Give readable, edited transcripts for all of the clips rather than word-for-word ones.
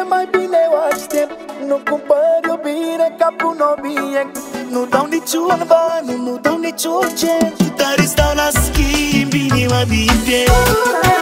mai bine o aștept. Nu cumpăr iubire ca pe un obiect. Nu dau niciun ban, nu dau niciun cent, dar îți dau la schimb inima din piept.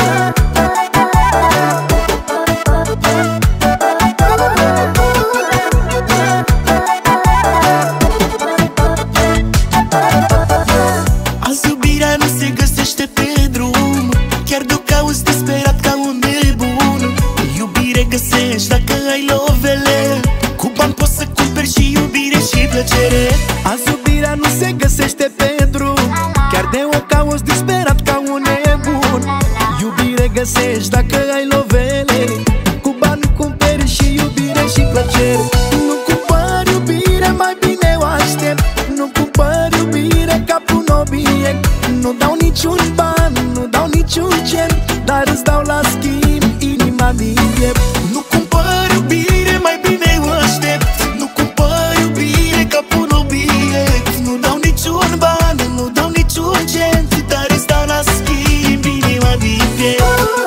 Azi iubirea nu se găsește pe drum, chiar de-o cauți disperat ca un nebun. Iubire găsești dacă ai lovele, cu bani poți să cumperi și iubire și plăcere. Azi iubirea nu se găsește pe drum, chiar de-o cauți disperat ca un nebun. Iubire găsești dacă ai lovele, cu bani cumperi și iubire și plăcere. Nu cumpăr iubire, mai bine o aștept. Nu cumpăr iubire ca pe un obiect. Nu dau niciun ban, nu dau niciun cent, dar îți dau la schimb inima din piept. Nu cumpăr iubire, mai bine o aștept. Nu cumpăr iubire ca pe un obiect. Nu dau niciun ban, nu dau niciun cent, dar îți dau la schimb inima din piept.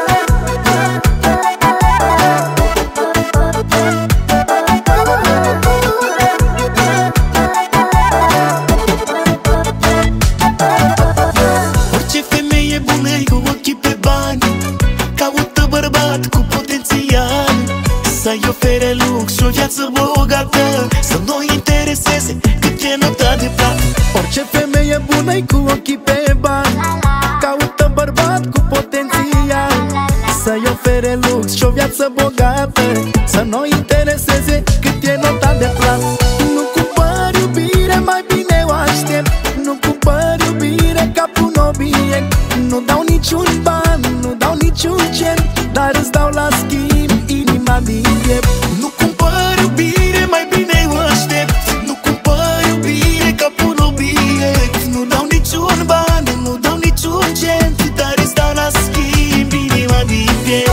Orice femeie bună-i cu ochii pe bani caută bărbat cu potențial, să-i ofere lux și o viață bogată, să nu-i intereseze cât e nota de plată. Orice femeie bună-i cu ochii pe bani caută bărbat cu potențial, să-i ofere lux și o viață bogată, să nu-i intereseze cât e nota de plată. Nu cumpăr iubire, mai bine o aștept. Nu cumpăr iubire ca pe un obiect. Nu dau niciun ban, nu dau niciun cent, dar îți dau la schimb inima din piept. Nu cumpăr iubire, mai bine o aștept. Nu cumpăr iubire ca pe un obiect. Nu dau niciun ban, nu dau niciun cent, dar îți dau la schimb inima din piept.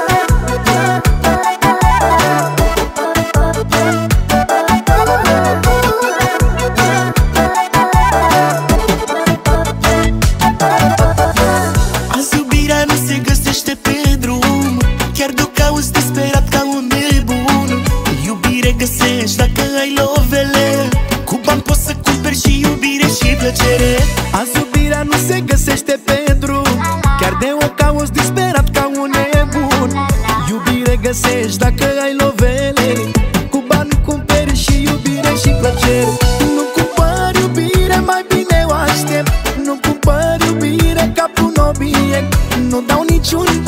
Azi iubirea nu se găsește pe drum, chiar de-o cauți disperat ca un nebun. Iubire găsești dacă ai lovele, cu bani poți să cumperi și iubire și plăcere. Azi iubirea nu se găsește pe drum, chiar de-o cauți disperat ca un nebun. Iubire găsești dacă ai lovele, cu bani cumperi și iubire și plăcere. Nu cumpăr iubire, mai bine o aștept. Nu cumpăr iubire ca pe un obiect. Nu dau niciun